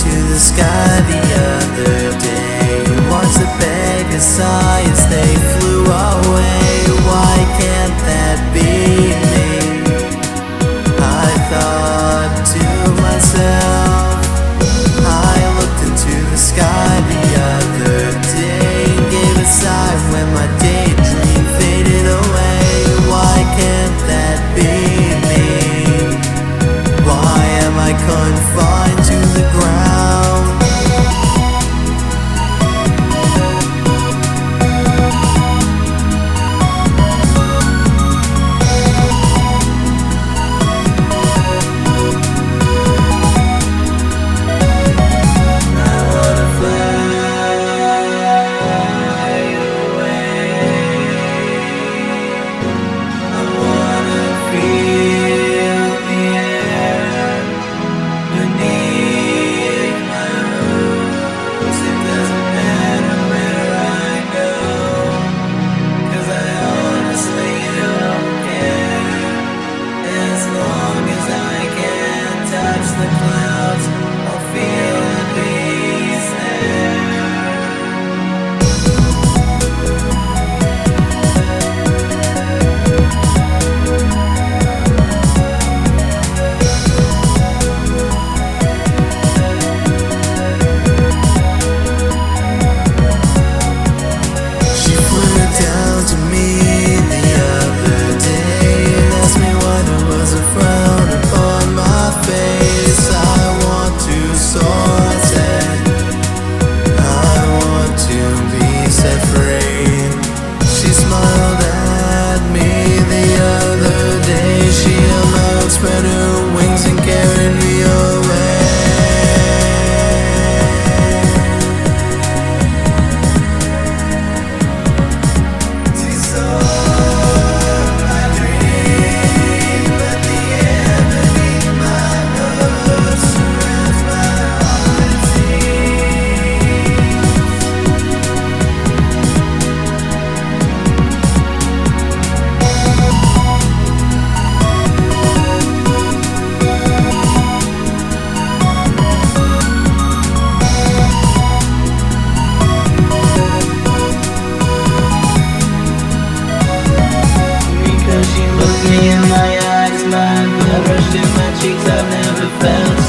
to the sky the other day. Watched the beggars sigh as they flew away. Why can't that be me? I thought to myself. I looked into the sky the other day and gave a sigh when my daydream faded away. Why can't that be me? Why am I confined to the ground? The clouds, I'll feel the breeze She flew down to me the other day and asked me why there was a frown upon my face. I want to soar, I said. I want to be set free. She smiled at me the other day. She held my out, spread her wings and carried me away. She saw my dream, but the air beneath my hood surrounds my heart and Because she looked me in my eyes, my blood rushed to my cheeks. I've never felt